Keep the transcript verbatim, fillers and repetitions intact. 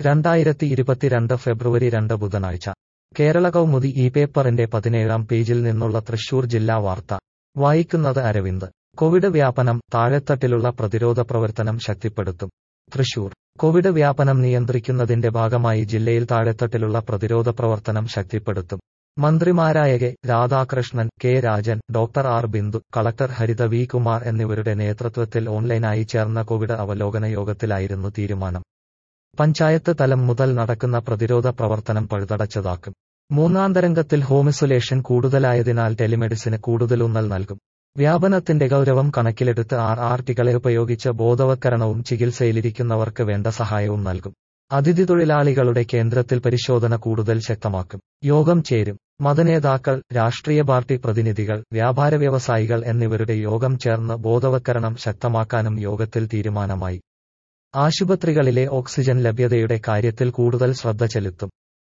രണ്ടായിരത്തി ഇരുപത്തിരണ്ട് ഫെബ്രുവരി രണ്ട് ബുധനാഴ്ച കേരള കൗമുദി ഈ പേപ്പറിന്റെ പതിനേഴാം പേജിൽ നിന്നുള്ള തൃശൂർ ജില്ലാ വാർത്ത വായിക്കുന്നത് അരവിന്ദ്. കോവിഡ് വ്യാപനം, താഴെത്തട്ടിലുള്ള പ്രതിരോധ പ്രവർത്തനം ശക്തിപ്പെടുത്തും. തൃശൂർ. കോവിഡ് വ്യാപനം നിയന്ത്രിക്കുന്നതിന്റെ ഭാഗമായി ജില്ലയിൽ താഴെത്തട്ടിലുള്ള പ്രതിരോധ പ്രവർത്തനം ശക്തിപ്പെടുത്തും. മന്ത്രിമാരായ K Radhakrishnan, K Rajan, doctor R Bindu, collector Haritha V Kumar എന്നിവരുടെ നേതൃത്വത്തിൽ ഓൺലൈനായി ചേർന്ന കോവിഡ് അവലോകന യോഗത്തിലായിരുന്നു തീരുമാനം. പഞ്ചായത്ത് തലം മുതൽ നടക്കുന്ന പ്രതിരോധ പ്രവർത്തനം പഴുതടച്ചതാക്കും. മൂന്നാം തരംഗത്തിൽ ഹോംഐസൊലേഷൻ കൂടുതലായതിനാൽ ടെലിമെഡിസിന് കൂടുതലൂന്നൽ നൽകും. വ്യാപനത്തിന്റെ ഗൗരവം കണക്കിലെടുത്ത് ആർ ആർ ടികളെ ഉപയോഗിച്ച് ബോധവത്കരണവും ചികിത്സയിലിരിക്കുന്നവർക്ക് വേണ്ട സഹായവും നൽകും. അതിഥി തൊഴിലാളികളുടെ കേന്ദ്രത്തിൽ പരിശോധന കൂടുതൽ ശക്തമാക്കും. യോഗം ചേരും. മതനേതാക്കൾ, രാഷ്ട്രീയ പാർട്ടി പ്രതിനിധികൾ, വ്യാപാര വ്യവസായികൾ എന്നിവരുടെ യോഗം ചേർന്ന് ബോധവത്കരണം ശക്തമാക്കാനും യോഗത്തിൽ തീരുമാനമായി. ആശുപത്രികളിലെ ഓക്സിജൻ ലഭ്യതയുടെ കാര്യത്തിൽ കൂടുതൽ ശ്രദ്ധ ചെലുത്തും.